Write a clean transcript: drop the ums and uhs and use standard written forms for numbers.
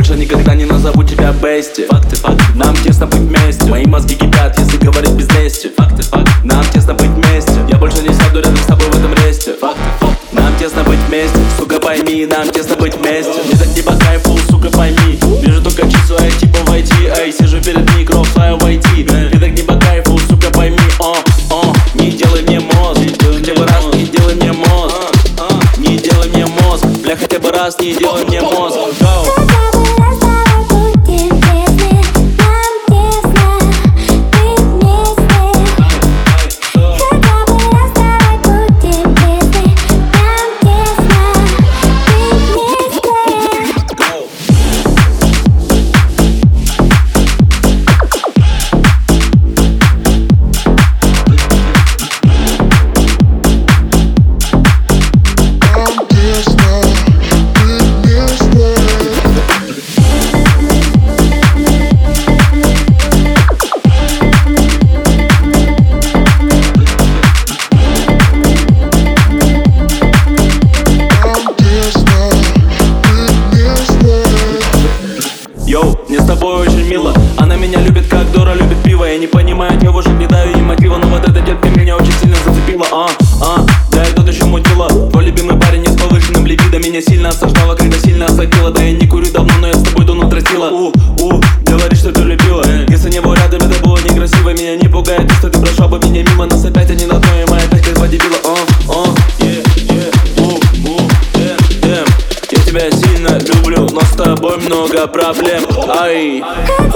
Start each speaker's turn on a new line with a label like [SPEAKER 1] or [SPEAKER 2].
[SPEAKER 1] больше никогда не назову тебя бести. Факты, факты, нам тесно быть вместе. Мои мозги кипят, если говорить без лести. Факты, факты, нам тесно быть вместе. Я больше не сяду рядом с тобой в этом ресте. Факты, факты, нам тесно быть вместе. Сука, пойми, нам тесно быть вместе. Мне так не по кайфу, сука, пойми. Вижу только числа, типа войти. Эй, сижу перед микро, флаю войти. Мне так не по кайфу, сука, пойми. Не делай мне мозг, хотя бы раз не делай мне мозг. Не делай мне мозг, бля, хотя бы раз не делай мне мозг. Йоу, мне с тобой очень мило. Она меня любит, как Дора любит пиво. Я не понимаю, от него же не даю ей мотива. Но вот эта детка меня очень сильно зацепила. Да и тут еще мутила. Твой любимый парень не с повышенным либидо. Меня сильно осаждала, когда сильно осадила. Да я не курю давно, но я с тобой давно тростила. Говори, что ты любила. Если не был рядом, это было некрасиво. Меня не пугает то, что ты прошла бы меня мимо. Нас опять они на одно, и мы опять как два дебила. Я тебя сильно люблю, но с тобой много проблем. Ай.